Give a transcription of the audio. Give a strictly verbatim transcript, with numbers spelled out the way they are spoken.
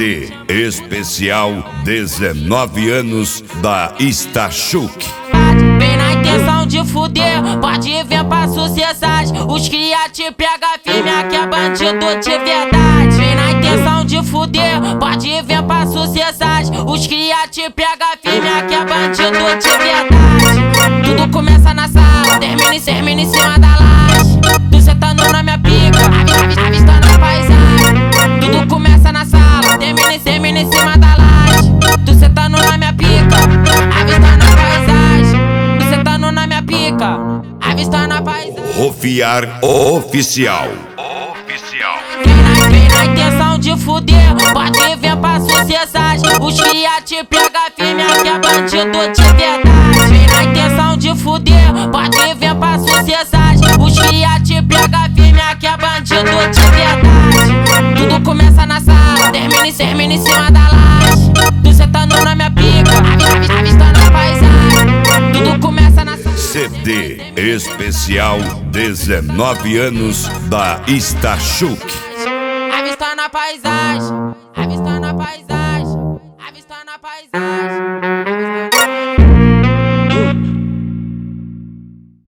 D especial dezenove anos da Stachuk. Vem na intenção de fuder, pode vir pra sucessagem. Os cria te pega firme, aqui é bandido de verdade. Vem na intenção de fuder, pode vir pra sucessagem. Os cria te pega firme, aqui é bandido de verdade. Tudo começa na sala, termina e termina em cima da laje. Tu sentando na minha pica, avistando a paisagem. Tudo começa na sala, termina e termina em cima da laje. Tu sentando na minha pica, avistando a paisagem. Tu sentando na minha pica, avistando a paisagem. Rofiar Oficial. Vem na, vem na intenção de fuder, pode vir pra sucessagem. Os cria te pega firme, aqui é bandido de verdade. Vem na intenção de fuder, pode vir pra sucessagem. Os cria te pega firme, aqui é bandido de verdade. Tudo começa na sala, termina e termina em cima da laje. Tu sentando na minha pica, avistando a paisagem. Tudo começa na sala. C D especial dezenove anos da Stachuk. Avistando a paisagem, avistando a paisagem, avistando a paisagem.